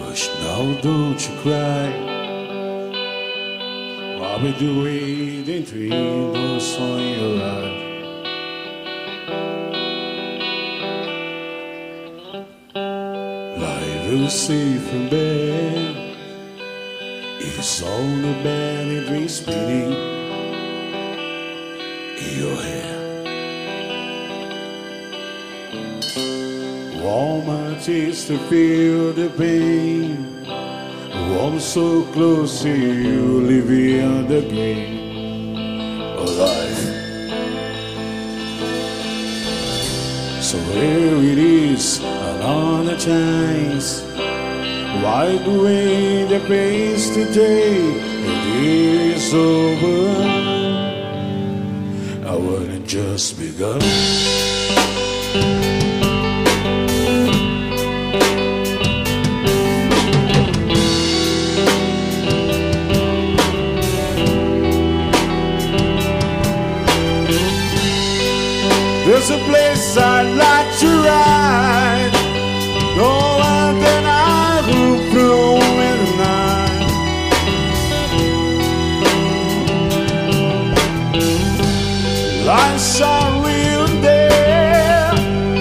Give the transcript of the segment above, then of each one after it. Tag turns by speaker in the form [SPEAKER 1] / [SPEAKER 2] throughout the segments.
[SPEAKER 1] Hush now, don't you cry. While we do it in dreams on your eyes. Life is safe in bed. It's all the bad and dreams spinning in your head. Warm my tears to feel the pain. Warm so close to you, living the game of life. So here it is, another chance. Wipe away the face today. It is over. I wouldn't just begun. There's a place I'd like to ride. Go and then I will through in the night. Lights are real there.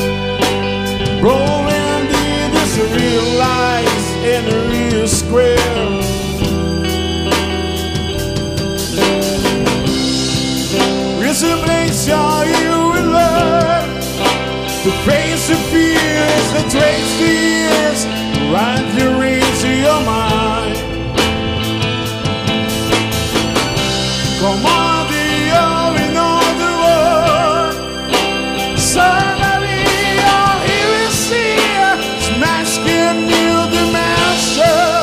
[SPEAKER 1] Rolling in this real lights in a real square. It's a place you will learn to face the fears that trace the years, right here into your mind. Come on, the all in all the world. Suddenly, all here is here, smashing new dimension.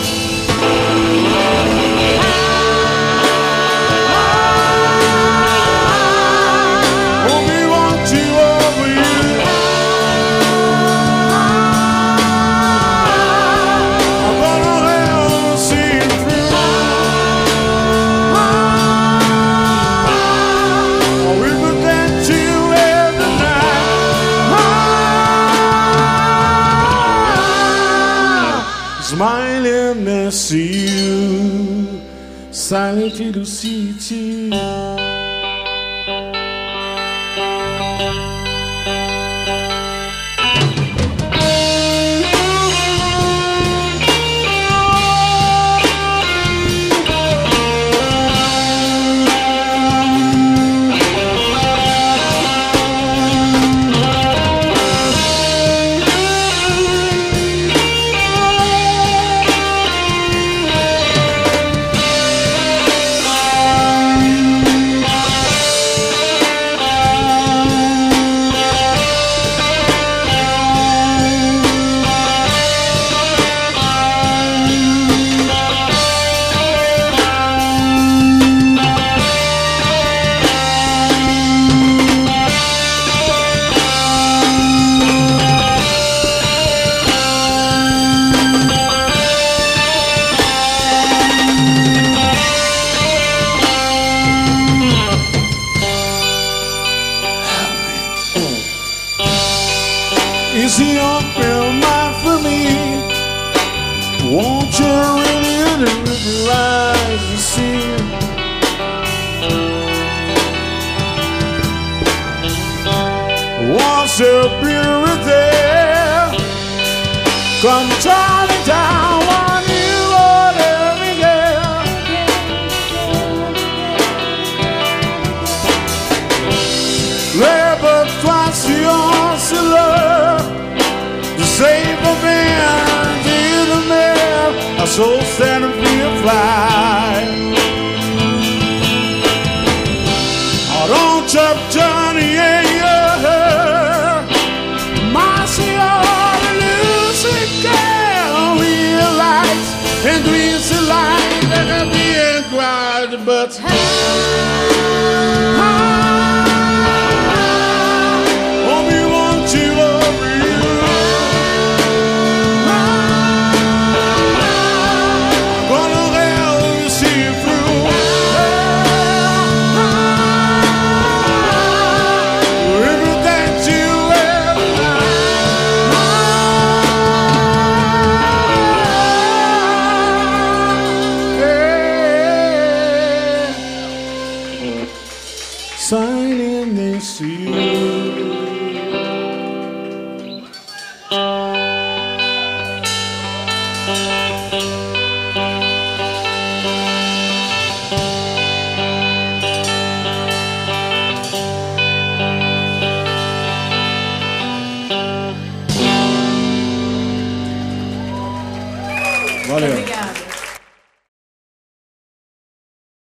[SPEAKER 1] Smiling and see you, silent little city. Is the open mind for me? Won't you really realize and see? Once the spirit there, come turning down on you all every girl. Labor twice the answer love. Save a man, dear the man, a soul standing free to fly. Oh, don't jump, Johnny, yeah, mercy on the lucid girl, realize and dreams of life that are being cried, but we want you over you. see you.